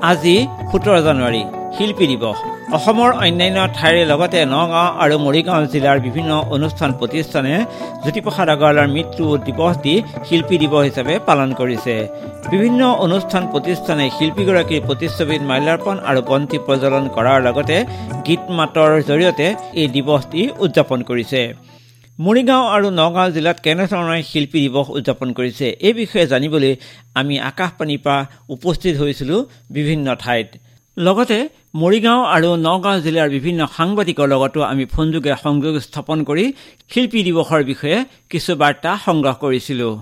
আজি 17 জানুৱাৰী শিল্পী দিৱস। অসমৰ অন্যান্য ঠাইৰে লগতে নগাঁও আৰু মৰিগাঁও জিলাৰ বিভিন্ন অনুষ্ঠান প্ৰতিষ্ঠানে জ্যোতিপ্ৰসাদ আগৰৱালাৰ মৃত্যু দিৱস দি শিল্পী দিৱস হিচাপে পালন কৰিছে। বিভিন্ন অনুষ্ঠান প্ৰতিষ্ঠানে শিল্পীগৰাকীৰ প্ৰতিচ্ছবিত মাল্যাৰ্পণ আৰু বন্তি প্ৰজ্বলন কৰাৰ লগতে গীত মাতৰ জৰিয়তে এই দিৱসটি উদযাপন কৰিছে। মৰিগাঁও আৰু নগাঁও জিলাত কেনেধৰণে শিল্পী দিৱস উদযাপন কৰিছে এই বিষয়ে জানিবলৈ আমি আকাশবাণীৰ পৰা উপস্থিত হৈছিলোঁ বিভিন্ন ঠাইত। লগতে মৰিগাঁও আৰু নগাঁও জিলাৰ বিভিন্ন সাংবাদিকৰ লগতো আমি ফোনযোগে সংযোগ স্থাপন কৰি শিল্পী দিৱসৰ বিষয়ে কিছু বাৰ্তা সংগ্ৰহ কৰিছিলোঁ।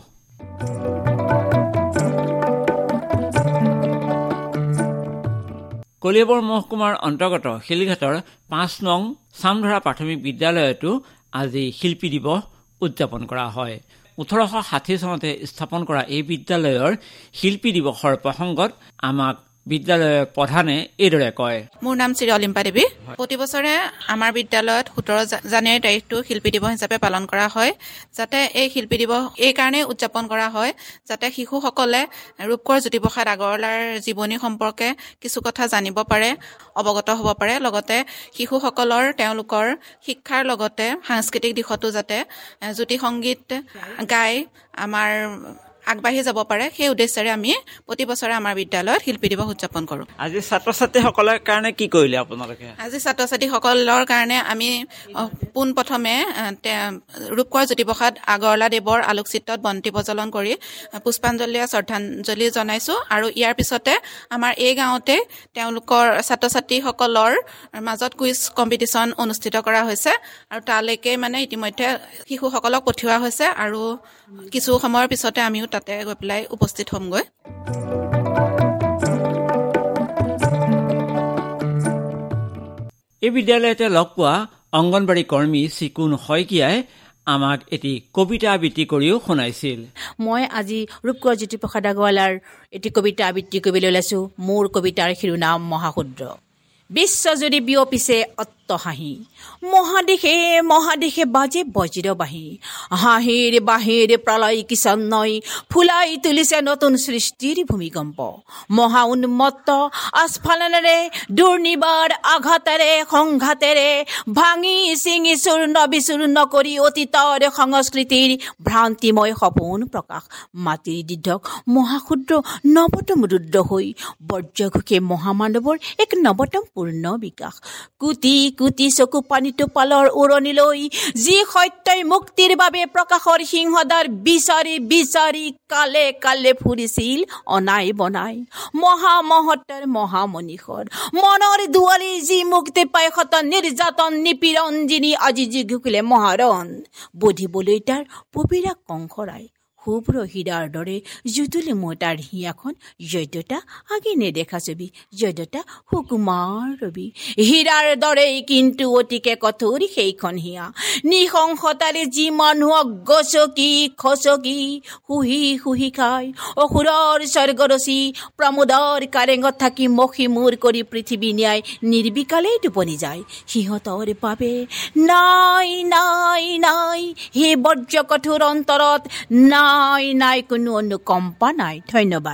কলিয়াবৰ মহকুমাৰ অন্তৰ্গত শিলঘাটৰ 5 নং চামধৰা প্ৰাথমিক বিদ্যালয়তো আজি শিল্পী দিৱস উদযাপন কৰা হয়। 1860 চনতে স্থাপন কৰা এই বিদ্যালয়ৰ শিল্পী দিৱসৰ প্ৰসংগত আমাক বিদ্যালয়ৰ প্ৰধানে এইদৰে কয়। মোৰ নাম শ্ৰী অলিম্পা দেৱী। প্ৰতি বছৰে আমাৰ বিদ্যালয়ত 17 জানুৱাৰী তাৰিখটো শিল্পী দিৱস হিচাপে পালন কৰা হয়। যাতে এই শিল্পী দিৱস এই কাৰণেই উদযাপন কৰা হয় যাতে শিশুসকলে ৰূপকোঁৱৰ জ্যোতিপ্ৰসাদ আগৰৱালাৰ জীৱনী সম্পৰ্কে কিছু কথা জানিব পাৰে, অৱগত হ'ব পাৰে। লগতে শিশুসকলৰ তেওঁলোকৰ শিক্ষাৰ লগতে সাংস্কৃতিক দিশতো যাতে জ্যোতি সংগীত গাই আমাৰ আগবাঢ়ি যাব পাৰে, সেই উদ্দেশ্যেৰে আমি প্ৰতি বছৰে আমাৰ বিদ্যালয়ত শিল্পী দিৱস উদযাপন কৰোঁ। আজি ছাত্ৰ ছাত্ৰীসকলৰ কাৰণে কি কৰিলে আপোনালোকে? আজি ছাত্ৰ ছাত্ৰীসকলৰ কাৰণে আমি পোনপ্ৰথমে ৰূপকোঁৱৰ জ্যোতিপ্ৰসাদ আগৰৱালা দেৱৰ আলোকচিত্ৰত বন্তি প্ৰজ্বলন কৰি পুষ্পাঞ্জলি শ্ৰদ্ধাঞ্জলি জনাইছোঁ। আৰু ইয়াৰ পিছতে আমাৰ এই গাঁৱতে তেওঁলোকৰ ছাত্ৰ ছাত্ৰীসকলৰ মাজত কুইজ কম্পিটিশ্যন অনুষ্ঠিত কৰা হৈছে আৰু তালৈকে ইতিমধ্যে শিশুসকলক পঠিওৱা হৈছে আৰু কিছু সময়ৰ পিছতে আমিও তাতে গৈ পেলাই উপস্থিত হ'মগৈ। এই বিদ্যালয়তে লগ পোৱা অংগনবাড়ী কৰ্মী চিকুন শইকীয়াই আমাক এটি কবিতা আবৃত্তি কৰিও শুনাইছিল। মই আজি ৰূপকোঁৱৰ জ্যোতিপ্ৰসাদ আগৰৱালাৰ এটি কবিতা আবৃত্তি কৰিবলৈ ওলাইছোঁ। মোৰ কবিতাৰ শিৰোনাম মহাক্ষুদ্ৰ। বিশ্বজুৰি বিয়পিছে হাঁহি, মহাদেশে মহাদেশে বাজে বজ্ৰ বাঁহী, হাঁহিৰ বাঁহীৰ প্ৰলয় কিশন্নই ফুলাই তুলিছে নতুন সৃষ্টিৰ ভূমিকম্প। মহা উন্মত্ত আস্ফালনেৰে দুৰ্নিবাৰ আঘাতেৰে সংঘাতেৰে ভাঙি চিঙি চূৰ্ণ বিচূৰ্ণ কৰি অতীতৰ সংস্কৃতিৰ ভ্ৰান্তিময় সপোন প্ৰকাশ। মাটিৰ দিধক মহাক্ষুদ্ৰ নৱতম ৰুদ্ৰ হৈ বজ্ৰঘোষে মহামানৱৰ এক নৱতম পূৰ্ণ বিকাশ। কোটি কোটি চকু পানীটো পালৰ উৰণিলৈ যি সত্যই মুক্তিৰ বাবে প্ৰকাশৰ সিংহদ্বাৰ বিচাৰি বিচাৰি কালে কালে ফুৰিছিল অনাই বনাই। মহামহত্বৰ মহামনীষৰ মনৰ দুৱাৰী যি মুক্তি পায় শত নিৰ্যাতন নিপীড়ন যিনি আজি ঘুকিলে মহাৰণ। বুধিবলৈ তাৰ পবিৰা কংসৰাই শুভ্ৰ হীৰাৰ দৰে জুতুলি মই তাৰ হিয়াখন যদ্যতা আগে নেদেখা ছবি যদ্যতা সুকুমাৰ ৰবি। হীৰাৰ দৰেই কিন্তু অতিকে কঠোৰ সেইখন হিয়া, নিশংসতাৰে যি মানুহক গছকি খচকি শুহি শুহি খায়। অসুৰৰ স্বৰ্গৰচী প্ৰমোদৰ কাৰেঙত থাকি মখি মূৰ কৰি পৃথিৱী ন্যায় নিৰ্বিকালেই টোপনি যায়। সিহঁতৰ বাবে নাই নাই নাই সেই বজ্ৰ কঠোৰ অন্তৰত নাই নাই কোনো অনুকম্পা নাই। ধন্যবাদ।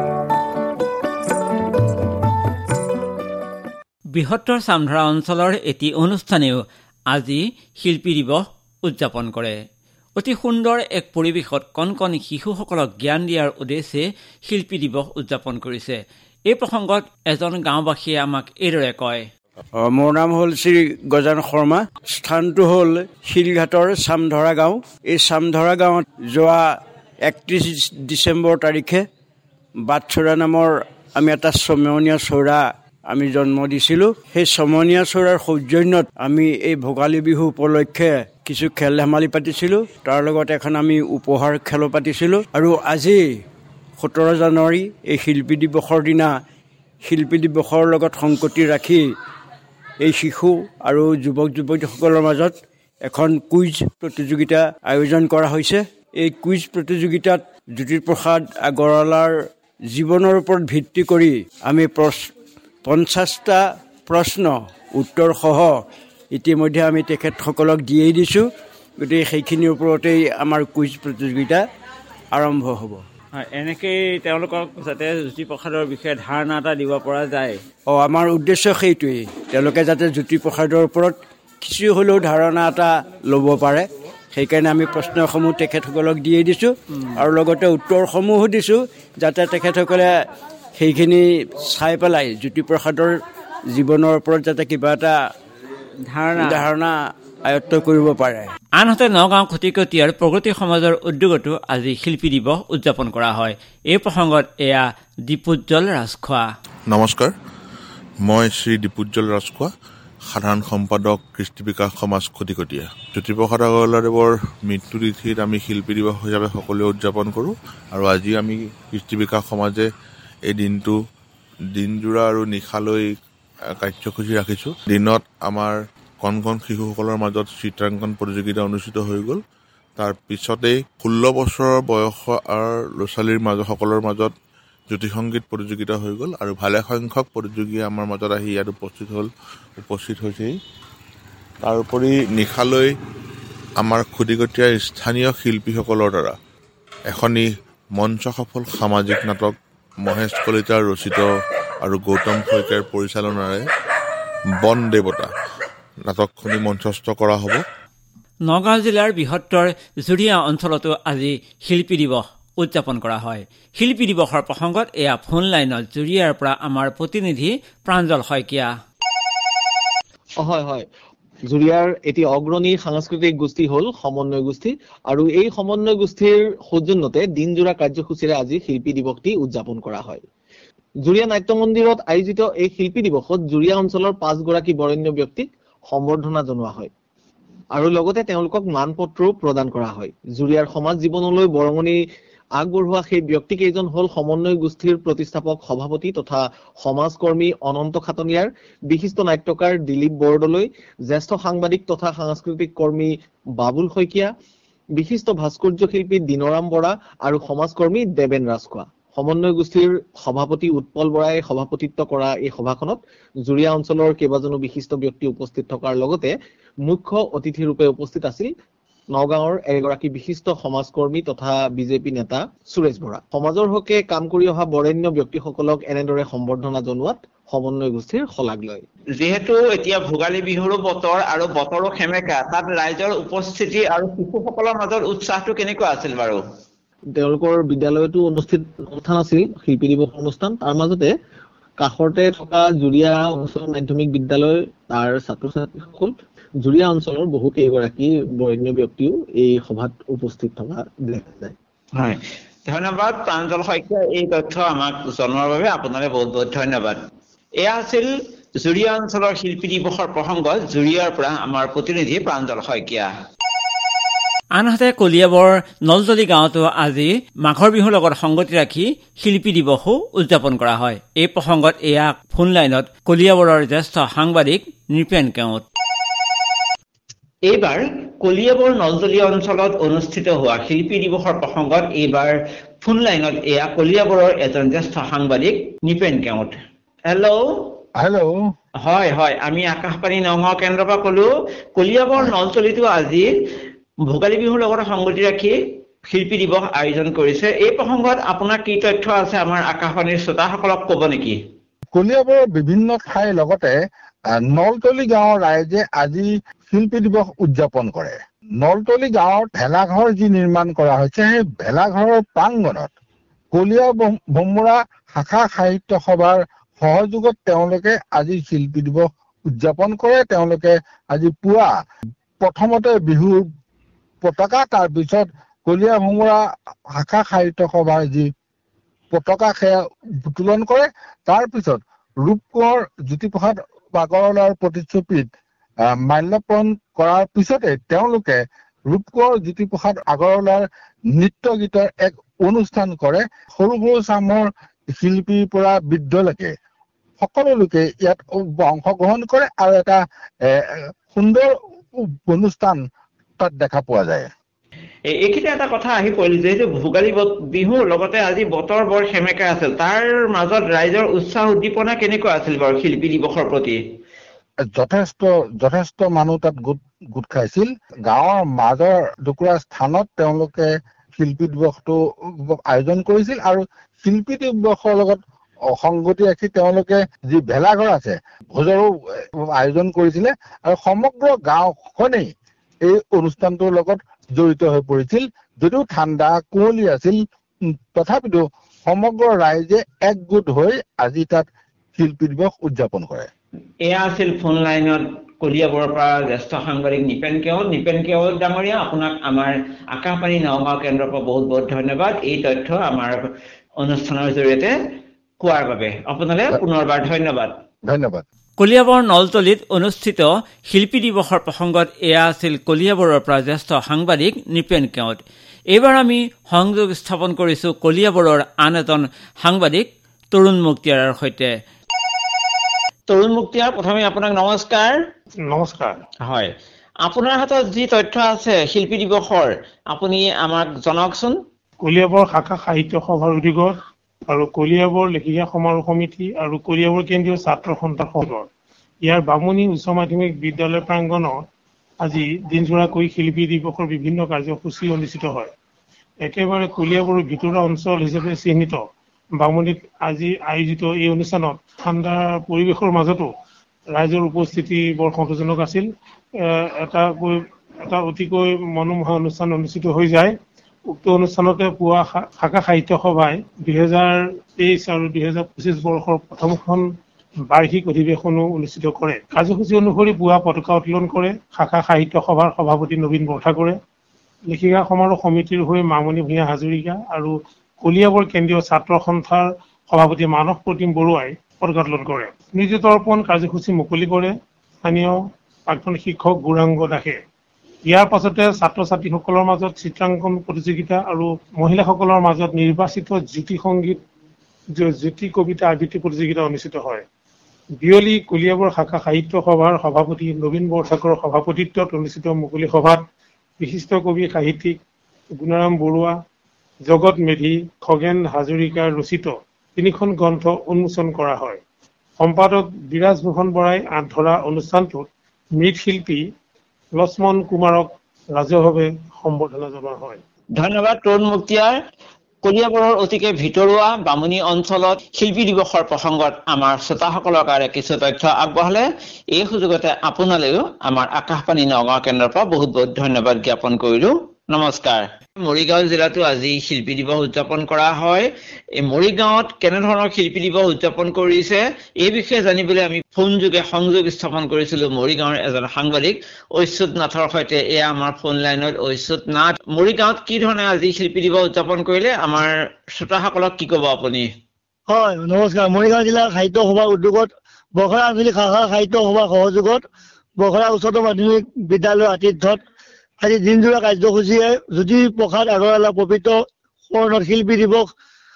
বৃহত্তৰ চামধৰা অঞ্চলৰ এটি অনুষ্ঠানেও আজি শিল্পী দিৱস উদযাপন কৰে। অতি সুন্দৰ এক পৰিৱেশত কণকণী শিশুসকলক জ্ঞান দিয়াৰ উদ্দেশ্যে শিল্পী দিৱস উদযাপন কৰিছে। এই প্ৰসংগত এজন গাঁওবাসীয়ে আমাক এইদৰে কয়। মোৰ নাম হ'ল শ্ৰী গজান শৰ্মা। স্থানটো হ'ল শিলঘাটৰ চামধৰা গাঁও। এই চামধৰা গাঁৱত যোৱা 31 ডিচেম্বৰ তাৰিখে বাটচৌৰা নামৰ আমি এটা চমনীয়া চৌৰা আমি জন্ম দিছিলোঁ। সেই চমনীয়া চৌৰাৰ সৌজন্যত আমি এই ভোগালী বিহু উপলক্ষে কিছু খেল ধেমালি পাতিছিলোঁ। তাৰ লগত এখন আমি উপহাৰ খেলো পাতিছিলোঁ। আৰু আজি 17 জানুৱাৰী এই শিল্পী দিৱসৰ দিনা শিল্পী দিৱসৰ লগত সংগতি ৰাখি এই শিশু আৰু যুৱক যুৱতীসকলৰ মাজত এখন কুইজ প্ৰতিযোগিতা আয়োজন কৰা হৈছে। এই কুইজ প্ৰতিযোগিতাত জ্যোতিপ্ৰসাদ আগৰৱালাৰ জীৱনৰ ওপৰত ভিত্তি কৰি আমি 50টা প্ৰশ্ন উত্তৰ সহ ইতিমধ্যে আমি তেখেতসকলক দিয়েই দিছোঁ। গতিকে সেইখিনিৰ ওপৰতেই আমাৰ কুইজ প্ৰতিযোগিতা আৰম্ভ হ'ব। হয়, এনেকেই তেওঁলোকক যাতে জ্যোতিপ্ৰসাদৰ বিষয়ে ধাৰণা এটা দিব পৰা যায়। আমাৰ উদ্দেশ্য সেইটোৱেই, তেওঁলোকে যাতে জ্যোতিপ্ৰসাদৰ ওপৰত কিছু হ'লেও ধাৰণা এটা ল'ব পাৰে। সেইকাৰণে আমি প্ৰশ্নসমূহ তেখেতসকলক দিয়ে দিছোঁ আৰু লগতে উত্তৰসমূহো দিছোঁ, যাতে তেখেতসকলে সেইখিনি চাই পেলাই জ্যোতিপ্ৰসাদৰ জীৱনৰ ওপৰত যাতে কিবা এটা ধাৰণা আয়ত্ব কৰিব পাৰে। আনহাতে নগাঁও খুটিকটীয়াৰ প্ৰগতি সমাজৰ উদ্যোগতো আজি শিল্পী দিৱস উদযাপন কৰা হয়। এই প্ৰসংগত এয়া দীপোজ্জ্বল ৰাজখোৱা। নমস্কাৰ, মই শ্ৰী দীপোজ্জ্বল ৰাজখোৱা, সাধাৰণ সম্পাদক কৃষ্টি বিকাশ সমাজ খুটিকটীয়া। জ্যোতিপ্ৰসাদ আগৰৱালাদেৱৰ মৃত্যু তিথিত আমি শিল্পী দিৱস হিচাপে সকলোৱে উদযাপন কৰোঁ আৰু আজি আমি কৃষ্টি বিকাশ সমাজে এই দিনটো দিনজোৰা আৰু নিশালৈ কাৰ্যসূচী ৰাখিছোঁ। দিনত আমাৰ কণ কণ শিশুসকলৰ মাজত চিত্ৰাংকন প্ৰতিযোগিতা অনুষ্ঠিত হৈ গ'ল। তাৰ পিছতেই 16 বছৰৰ বয়সৰ ল'ৰা ছোৱালীৰ সকলৰ মাজত জ্যোতি সংগীত প্ৰতিযোগিতা হৈ গ'ল আৰু ভালে সংখ্যক প্ৰতিযোগী আমাৰ মাজত আহি ইয়াত উপস্থিত হৈছেহি। তাৰোপৰি নিশালৈ আমাৰ খুটিকটীয়াৰ স্থানীয় শিল্পীসকলৰ দ্বাৰা এখনি মঞ্চ সফল সামাজিক নাটক মহেশ কলিতাৰ ৰচিত আৰু গৌতম শইকীয়াৰ পৰিচালনাৰে বন দেৱতা নাটকখনি মঞ্চস্থ কৰা হ'ব। নগাঁও জিলাৰ বৃহত্তৰ জুৰিয়া অঞ্চলতো আজি শিল্পী দিৱস উদযাপন কৰা হয়। শিল্পী দিৱসৰ প্ৰসংগত এয়া ফোন লাইনত জুৰিয়াৰ পৰা আমাৰ প্ৰতিনিধি প্ৰাঞ্জল শইকীয়া। হয়, জুৰিয়াৰ এটি অগ্ৰণী সাংস্কৃতিক গোষ্ঠী হ'ল সমন্বয় গোষ্ঠী আৰু এই সমন্বয় গোষ্ঠীৰ সৌজন্যতে দিনজোৰা কাৰ্যসূচীৰে আজি শিল্পী দিৱসটি উদযাপন কৰা হয়। জুৰিয়া নাট্য মন্দিৰত আয়োজিত এই শিল্পী দিৱসত জুৰিয়া অঞ্চলৰ 5 গৰাকী বৰেণ্য ব্যক্তিক সম্বৰ্ধনা জনোৱা হয় আৰু লগতে তেওঁলোকক মানপত্ৰও প্ৰদান কৰা হয়। জুৰিয়াৰ সমাজ জীৱনলৈ বৰঙণি আগবঢ়োৱা সেই ব্যক্তিকেইজন হ'ল সমন্বয় গোষ্ঠীৰ প্ৰতিষ্ঠাপক সভাপতি তথা সমাজকৰ্মী অনন্ত খাটনিয়াৰ, বিশিষ্ট নাট্যকাৰ দিলীপ বৰদলৈ, জ্যেষ্ঠ সাংবাদিক তথা সাংস্কৃতিক কৰ্মী বাবুল শইকীয়া, বিশিষ্ট ভাস্কৰ্য শিল্পী দিনৰাম বৰা আৰু সমাজকৰ্মী দেবেন ৰাজখোৱা। সমন্বয় গোষ্ঠীৰ সভাপতি উৎপল বৰাই সভাপতিত্ব কৰা এই সভাখনত জুৰিয়া অঞ্চলৰ কেইবাজনো বিশিষ্ট ব্যক্তি উপস্থিত থকাৰ লগতে মুখ্য অতিথি ৰূপে উপস্থিত আছিল নগাঁৱৰ এগৰাকী বিশিষ্ট সমাজকৰ্মী তথা বিজেপি নেতা সুৰেশ বৰা। সমাজৰ হকে কাম কৰি অহা বৰেণ্য ব্যক্তিসকলক এনেদৰে সম্বৰ্ধনা জনোৱাত সমন্বয় গোষ্ঠীৰ শলাগ লয়। যিহেতু এতিয়া ভোগালী বিহুৰো বতৰ আৰু বতৰো সেমেকা, তাত ৰাইজৰ উপস্থিতি আৰু শিশুসকলৰ মাজত উৎসাহটো কেনেকুৱা আছিল বাৰু? তেওঁলোকৰ বিদ্যালয়তো অনুষ্ঠান আছিল শিল্পী দিৱস অনুষ্ঠান। তাৰ মাজতে কাষতে থকা জুৰিয়া অঞ্চল মাধ্যমিক বিদ্যালয় তাৰ ছাত্ৰ ছাত্ৰীসকল জুৰিয়া অঞ্চলৰ বহু কেইগৰাকী বৰেণ্য ব্যক্তিও এই সভাত উপস্থিত থকা দেখা যায়। হয়, ধন্যবাদ প্ৰাঞ্জল শইকীয়া, এই তথ্য আমাক জনোৱাৰ বাবে আপোনালৈ বহুত বহুত ধন্যবাদ। এয়া আছিল জুৰিয়া অঞ্চলৰ শিল্পী দিৱসৰ প্ৰসংগত জুৰিয়াৰ পৰা আমাৰ প্ৰতিনিধি প্ৰাঞ্জল শইকীয়া। আনহাতে কলিয়াবৰ নলজলি গাঁৱতো আজি মাঘৰ বিহুৰ লগত সংগতি ৰাখি শিল্পী দিৱসো উদযাপন কৰা হয়। এই প্ৰসংগত এয়া ফোন লাইনত কলিয়াবৰৰ জ্যেষ্ঠ সাংবাদিক নৃপেন কেওট। এইবাৰ কলিয়াবৰ নলজলি অঞ্চলত অনুষ্ঠিত হোৱা শিল্পী দিৱসৰ প্ৰসংগত এইবাৰ ফোন লাইনত এয়া কলিয়াবৰৰ এজন জ্যেষ্ঠ সাংবাদিক নৃপেন কেওট। হেল্ল'। হয়, আমি আকাশবাণী নগাঁও কেন্দ্ৰৰ পৰা কলো। কলিয়াবৰ নলজলিতো আজি ভোগালী বিহুৰ লগত সংগতি ৰাখি শিল্পী দিৱস আয়োজন কৰিছে। এই প্ৰসংগত আপোনাৰ কি তথ্য আছে আমাৰ আকাশবাণীৰ শ্ৰোতাসকলক ক'ব নেকি? কলিয়াবৰৰ বিভিন্ন ঠাইৰ লগতে নলতলি গাঁৱৰ ৰাইজে আজি শিল্পী দিৱস উদযাপন কৰে। নলতলি গাঁৱত ভেলাঘৰ যি নিৰ্মাণ কৰা হৈছে, সেই ভেলাঘৰৰ প্ৰাংগণত কলিয়া ভোমোৰা শাখা সাহিত্য সভাৰ সহযোগত তেওঁলোকে আজি শিল্পী দিৱস উদযাপন কৰে। তেওঁলোকে আজি পুৱা প্ৰথমতে বিহুৰ পতাকা, তাৰপিছত কলিয়া ভোমোৰা শাখা সাহিত্য সভাৰ যি পতাকা সেয়া উত্তোলন কৰে। তাৰপিছত ৰূপকোঁৱৰ জ্যোতিপ্ৰসাদ আগৰৱালাৰ প্ৰতিচ্ছবিত মাল্যৰ্পণ কৰাৰ পিছতে তেওঁলোকে ৰূপকোঁৱৰ জ্যোতিপ্ৰসাদ আগৰৱালাৰ নৃত্য গীতৰ এক অনুষ্ঠান কৰে। সৰু সৰু চামৰ শিল্পীৰ পৰা বৃদ্ধলৈকে সকলো লোকে ইয়াত অংশগ্ৰহণ কৰে আৰু এটা সুন্দৰ অনুষ্ঠান তাত দেখা পোৱা যায়। এইখিনি এটা কথা আহি পৰিল, যিহেতু ভোগালী বিহুৰ লগতে আজি বতৰ বৰ সেমেকা আছিল, তাৰ মাজত ৰাইজৰ উৎসাহ উদ্দীপনা কেনেকুৱা আছিল বাৰু শিল্পী দিৱসৰ প্ৰতি? যথেষ্ট মানুহ তাত গোট খাইছিল। গাঁৱৰ মাজৰ টুকুৰা স্থানত তেওঁলোকে শিল্পী দিৱসটো আয়োজন কৰিছিল আৰু শিল্পী দিৱসৰ লগত সংগতি ৰাখি তেওঁলোকে যি ভেলাঘৰ আছে ভোজৰো আয়োজন কৰিছিলে আৰু সমগ্ৰ গাঁওখনেই এই অনুষ্ঠানটোৰ লগত জড়িত হৈ পৰিছিল। যদিও ঠাণ্ডা কুঁৱলী আছিল তথাপিতো সমগ্ৰ ৰাইজে একগোট হৈ আজি তাত শিল্পী দিৱস উদযাপন কৰে। এয়া আছিল ফোন লাইনত কলিয়াবৰৰ পৰা জ্যেষ্ঠ সাংবাদিক নিপেন কেওট ডাঙৰীয়া, আপোনাক আমাৰ আকাশবাণী নগাঁও কেন্দ্ৰৰ পৰা বহুত বহুত ধন্যবাদ এই তথ্য আমাৰ অনুষ্ঠানৰ জৰিয়তে কোৱাৰ বাবে। আপোনালৈ পুনৰবাৰ ধন্যবাদ। ধন্যবাদ। কলিয়াবৰ নলতলিত অনুষ্ঠিত শিল্পী দিৱসৰ প্ৰসংগত এয়া আছিল কলিয়াবৰৰ পৰা জ্যেষ্ঠ সাংবাদিক নিপেন কেওট। এইবাৰ আমি সংযোগ স্থাপন কৰিছো কলিয়াবৰৰ আন এজন সাংবাদিক তৰুণ মুক্তিয়াৰৰ সৈতে। তৰুণ মুক্তিয়াৰ, প্ৰথমে আপোনাক নমস্কাৰ। নমস্কাৰ। হয়, আপোনাৰ হাতত যি তথ্য আছে শিল্পী দিৱসৰ আপুনি আমাক জনাওকচোন। কলিয়াবৰ শাখা সাহিত্য সভাৰ উদ্যোগত আৰু কলিয়াবৰ লেখিকা সমাৰোহ সমিতি আৰু কলিয়াবৰ কেন্দ্ৰীয় ছাত্ৰ সন্থাৰ সংঘৰ ইয়াৰ বামুণী উচ্চ মাধ্যমিক বিদ্যালয় প্ৰাংগণত আজি দিনজোৰাকৈ শিল্পী দিৱসৰ বিভিন্ন কাৰ্যসূচী অনুষ্ঠিত হয়। একেবাৰে কলিয়াবৰৰ ভিতৰুৱা অঞ্চল হিচাপে চিহ্নিত বামুণীত আজি আয়োজিত এই অনুষ্ঠানত ঠাণ্ডাৰ পৰিৱেশৰ মাজতো ৰাইজৰ উপস্থিতি বৰ সন্তোষজনক আছিল। এটা অতিকৈ মনোমোহা অনুষ্ঠান অনুষ্ঠিত হৈ যায়। উক্ত অনুষ্ঠানতে পুৱা শাখা সাহিত্য সভাই 2023 আৰু 2025 বৰ্ষৰ প্ৰথমখন বাৰ্ষিক অধিৱেশনো অনুষ্ঠিত কৰে। কাৰ্যসূচী অনুসৰি পুৱা পতাকা উত্তোলন কৰে শাখা সাহিত্য সভাৰ সভাপতি নবীন বৰঠাকুৰে, লেখিকা সমাৰোহ সমিতিৰ হৈ মামণি ভূঞা হাজৰিকা আৰু কলিয়াবৰ কেন্দ্ৰীয় ছাত্ৰ সন্থাৰ সভাপতি মানস প্ৰতিম বৰুৱাই পতাকা উত্তোলন কৰে। স্মৃতি তৰ্পণ কাৰ্যসূচী মুকলি কৰে স্থানীয় প্ৰাক্তন শিক্ষক গৌৰাংগ দাসে। ইয়াৰ পাছতে ছাত্ৰ ছাত্ৰীসকলৰ মাজত চিত্ৰাংকন প্ৰতিযোগিতা আৰু মহিলাসকলৰ মাজত নিৰ্বাচিত জ্যোতি সংগীত জ্যোতি কবিতা আবৃত্তি প্ৰতিযোগিতা অনুষ্ঠিত হয়। বিয়লি কলিয়াবৰ শাখা সাহিত্য সভাৰ সভাপতি নবীন বৰঠাকুৰৰ সভাপতিত্বত অনুষ্ঠিত মুকলি সভাত বিশিষ্ট কবি সাহিত্যিক গুণাৰাম বৰুৱা, জগত মেধি, খগেন হাজৰিকাৰ ৰচিত 3খন গ্ৰন্থ উন্মোচন কৰা হয়। সম্পাদক বিৰাজ ভূষণ বৰাই আঁত ধৰা অনুষ্ঠানটোত মৃৎশিল্পী লক্ষ্মণ কুমাৰক ৰাজহুৱাভাৱে সম্বৰ্ধনা জনোৱা হয়। ধন্যবাদ তৰুণ মুক্তিয়াৰ। কলিয়াবৰৰ অতিকে ভিতৰুৱা বামুণী অঞ্চলত শিল্পী দিৱসৰ প্ৰসংগত আমাৰ শ্ৰোতাসকলৰ কাৰণে কিছু তথ্য আগবঢ়ালে। এই সুযোগতে আপোনালৈও আমাৰ আকাশবাণী নগাঁও কেন্দ্ৰৰ পৰা বহুত বহুত ধন্যবাদ জ্ঞাপন কৰিলো। নমস্কাৰ। মৰিগাঁও জিলাতো আজি শিল্পী দিৱস উদযাপন কৰা হয়। এই মৰিগাঁৱত কেনেধৰণৰ শিল্পী দিৱস উদযাপন কৰিছে এই বিষয়ে জানিবলৈ আমি ফোন যোগে সংযোগ স্থাপন কৰিছিলো মৰিগাঁৱৰ এজন সাংবাদিক ঐচ্যুত নাথৰ সৈতে। এয়া আমাৰ ফোন লাইনত ঐচ্যুত নাথ। মৰিগাঁৱত কি ধৰণে আজি শিল্পী দিৱস উদযাপন কৰিলে আমাৰ শ্ৰোতাসকলক কি ক'ব আপুনি? হয়, নমস্কাৰ। মৰিগাঁও জিলাৰ সাহিত্য সভাৰ উদ্যোগত বখৰা আঞ্চলিক শাখা সাহিত্য সভাৰ সহযোগত বখৰা উচ্চতৰ মাধ্যমিক বিদ্যালয়ৰ আতিথ্যত আজি দিনজোৰা কাৰ্যসূচীয়ে জ্যোতিপ্ৰসাদ আগৰৱালা পবিত্ৰ স্মৰণত শিল্পী দিৱস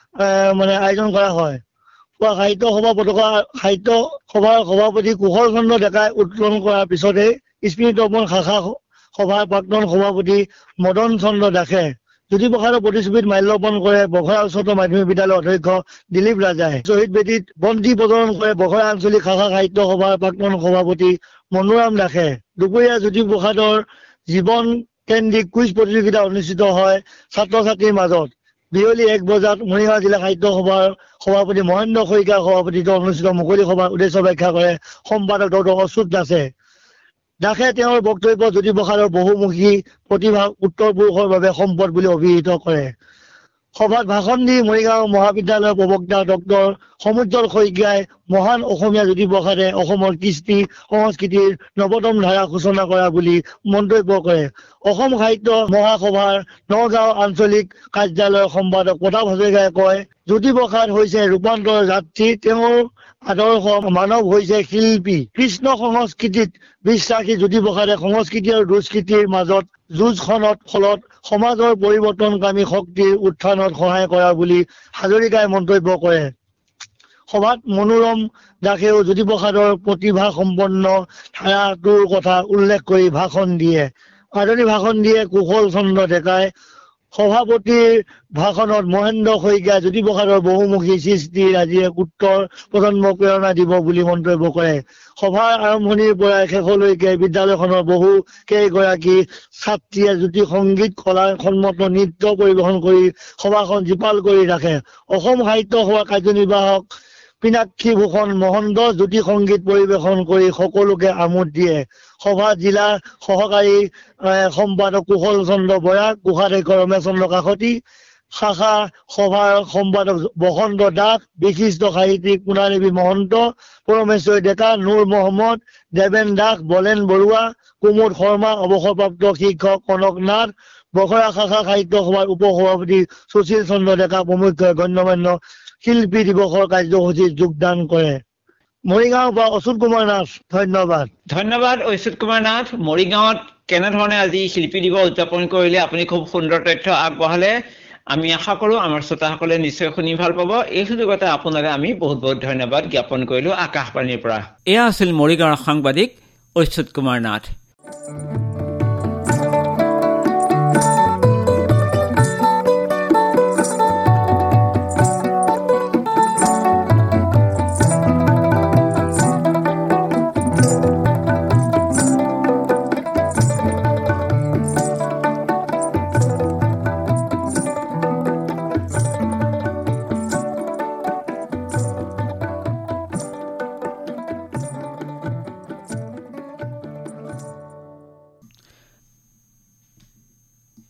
আয়োজন কৰা হয়। পুৱা সাহিত্য সভা পতাকা সাহিত্য সভাৰ সভাপতি কুশল চন্দ্ৰ ডেকাই উত্তোলন কৰাৰ পিছতে স্মৃতি তৰ্পণ শাখা সভাৰ প্ৰাক্তন সভাপতি মদন চন্দ্ৰ দাসে জ্যোতিপ্ৰসাদৰ প্ৰতিচ্ছবিত মাল্যাৰ্পণ কৰে বখৰা উচ্চতৰ মাধ্যমিক বিদ্যালয়ৰ অধ্যক্ষ দিলীপ ৰাজাই। শ্বহীদ বেদীত বন্তি প্ৰজ্বলন কৰে বখৰা আঞ্চলিক শাখা সাহিত্য সভাৰ প্ৰাক্তন সভাপতি মনোৰাম দাসে। দুপৰীয়া জ্যোতিপ্ৰসাদৰ জীৱন কেন্দ্ৰিক কুইজ প্ৰতিযোগিতা অনুষ্ঠিত হয় ছাত্ৰ ছাত্ৰীৰ মাজত। বিয়লি 1 বজাত মৰিগাঁও জিলা সাহিত্য সভাৰ সভাপতি মহেন্দ্ৰ শইকীয়াৰ সভাপতিত্বত অনুষ্ঠিত মুকলি সভাৰ উদ্দেশ্য ব্যাখ্যা কৰে সম্পাদক ডক্টৰ অচ্যুত দাসে। দাসে তেওঁৰ বক্তব্যত জ্যোতিপ্ৰসাদৰ বহুমুখী প্ৰতিভা উত্তৰ পুৰুষৰ বাবে সম্পদ বুলি অভিহিত কৰে। সভাত ভাষণ দি মৰিগাঁও মহাবিদ্যালয়ৰ প্ৰবক্তা ডক্টৰ সমুজ্জ্বল শইকীয়াই মহান অসমীয়া জ্যোতিপ্ৰসাদে অসমৰ কৃষ্টি সংস্কৃতিৰ নৱতম ধাৰা সূচনা কৰা বুলি মন্তব্য কৰে। অসম সাহিত্য মহাসভাৰ নগাঁও আঞ্চলিক কাৰ্যালয়ৰ সম্পাদক প্ৰতাপ হাজৰিকাই কয়, জ্যোতিপ্ৰসাদ হৈছে ৰূপান্তৰ যাত্ৰী, তেওঁৰ আদৰ্শ মানৱ হৈছে শিল্পী। কৃষ্ণ সংস্কৃতিত বিশ্বাসী জ্যোতিপ্ৰসাদে সংস্কৃতি আৰু দুষ্কৃতিৰ মাজত যুঁজখনত ফলত সমাজৰ পৰিৱৰ্তনকামী শক্তিৰ উত্থানত সহায় কৰা বুলি হাজৰিকাই মন্তব্য কৰে। সভাত মনোৰম দাসেও জ্যোতিপ্ৰসাদৰ প্ৰতিভা সম্পন্ন ধাৰাটোৰ কথা উল্লেখ কৰি ভাষণ দিয়ে। আদৰণি ভাষণ দিয়ে কুশল চন্দ্ৰ ডেকাই। সভাপতিৰ ভাষণত মহেন্দ্ৰ শইকীয়া জ্যোতিপ্ৰসাদৰ বহুমুখী সৃষ্টিৰ আজি এক উত্তৰ প্ৰজন্মক প্ৰেৰণা দিব বুলি মন্তব্য কৰে। সভাৰ আৰম্ভণিৰ পৰা শেষলৈকে বিদ্যালয়খনৰ বহু কেইগৰাকী ছাত্ৰীয়ে জ্যোতি সংগীত কলা সন্মত নৃত্য পৰিৱেশন কৰি সভাখন জীপাল কৰি ৰাখে। অসম সাহিত্য সভাৰ কাৰ্যনিৰ্বাহক পিনাক্ষী ভূষণ মহন্ত জ্যোতি সংগীত পৰিৱেশন কৰি সকলোকে আমোদ দিয়ে। সভা জিলা সহকাৰী সম্পাদক কুশল চন্দ্ৰ বৰা, কোষাধ্যক্ষ ৰমেশ চন্দ্ৰ কাকতি, শাখা সভাৰ সম্পাদক বসন্ত দাস, বিশিষ্ট সাহিত্যিক পুনাদেৱী মহন্ত, পৰমেশ্বৰী ডেকা, নুৰ মহম্মদ, দেৱেন দাস, বলেন বৰুৱা, কুমুদ শৰ্মা, অৱসৰপ্ৰাপ্ত শিক্ষক কনক নাথ, বখৰা শাখা সাহিত্য সভাৰ উপ সভাপতি সুশীল চন্দ্ৰ ডেকা প্ৰমুখ্যে গণ্যমান্য শিল্পী দিৱসৰ কাৰ্যসূচীত যোগদান কৰে। মৰিগাঁৱৰ পৰা অচ্যুত কুমাৰ নাথ, ধন্যবাদ। ধন্যবাদ অচ্যুত কুমাৰ নাথ। মৰিগাঁৱত কেনেধৰণে আজি শিল্পী দিৱস উদযাপন কৰিলে আপুনি খুব সুন্দৰ তথ্য আগবঢ়ালে। আমি আশা কৰোঁ আমাৰ শ্ৰোতাসকলে নিশ্চয় শুনি ভাল পাব। এই সুযোগতে আপোনালৈ আমি বহুত বহুত ধন্যবাদ জ্ঞাপন কৰিলোঁ আকাশবাণীৰ পৰা। এয়া আছিল মৰিগাঁৱৰ সাংবাদিক অচ্যুত কুমাৰ নাথ।